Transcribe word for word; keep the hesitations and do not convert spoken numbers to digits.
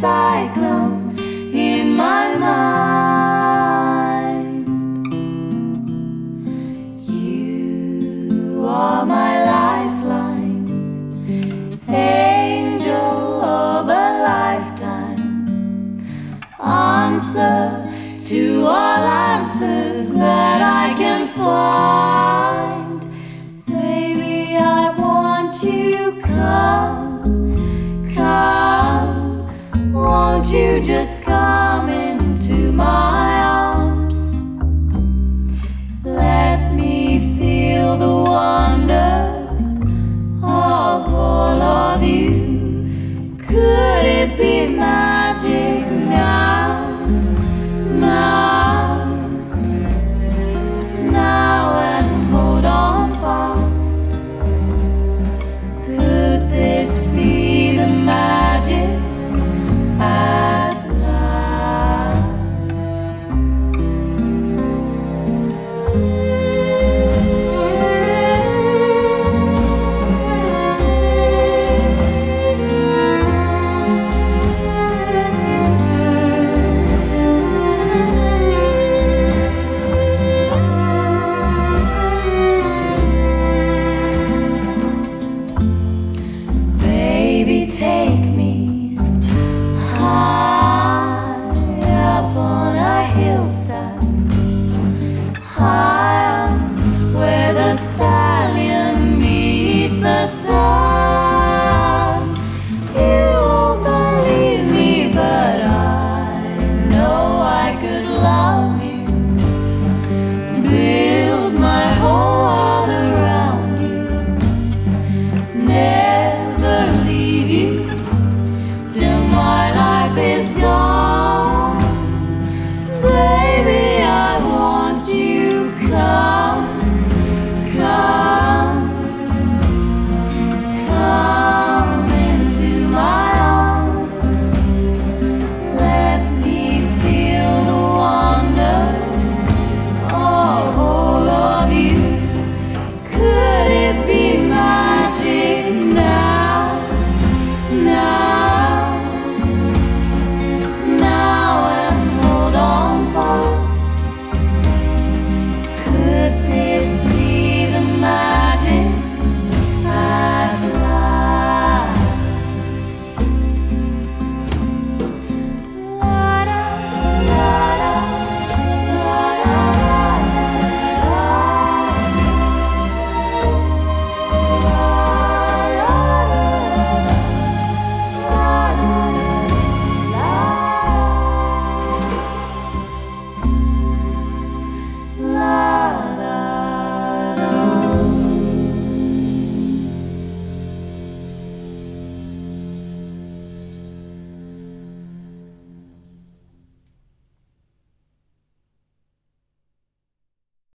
cyclone in my mind. You are my lifeline, angel of a lifetime, answer to all answers that I can find. Baby, I want you, come, come. Won't you just come into my arms? Let me feel the wonder of all of you. Could it be magic now? Now, now, and hold on fast. Could this be the magic at last? Take me high up on a hillside, high